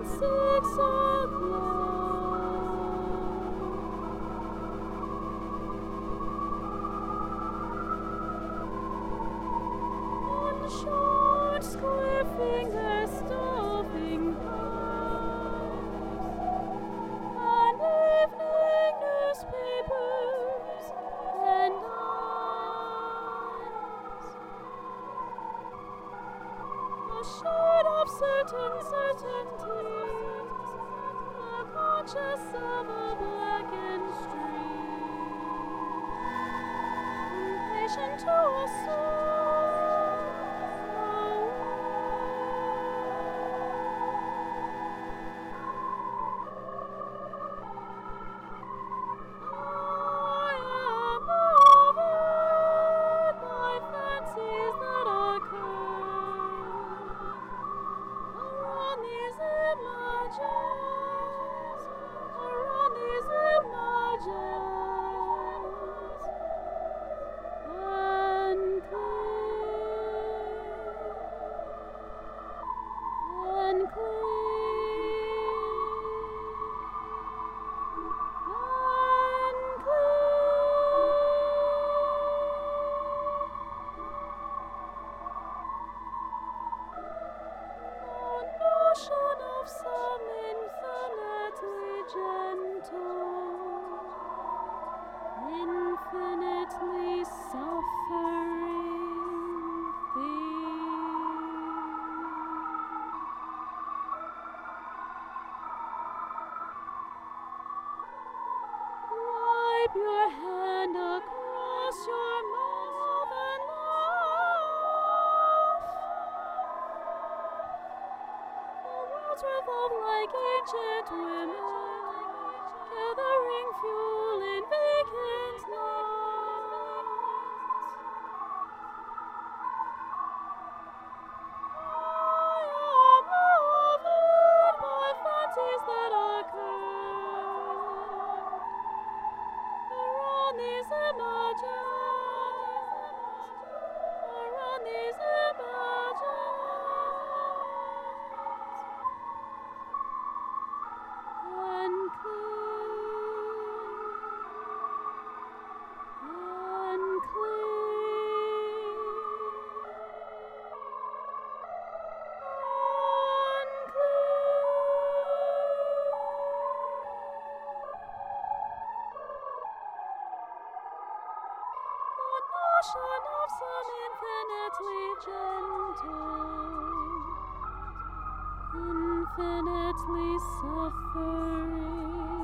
seeks of love. On short square fingers stuffing pipes, and evening newspapers and eyes, assured of certain certainties, the conscious of a blackened street, impatient to assault the I am bothered by fancies that occur around these images, around these images, and clear, and notion of some infinitely gentle, infinitely suffering thing. Wipe your hand across your mouth and laugh. The worlds revolve like ancient women, gathering fuel in vacant nights. I am bothered by fancies that occur around these images, around these images, and the notion of some infinitely gentle, infinitely suffering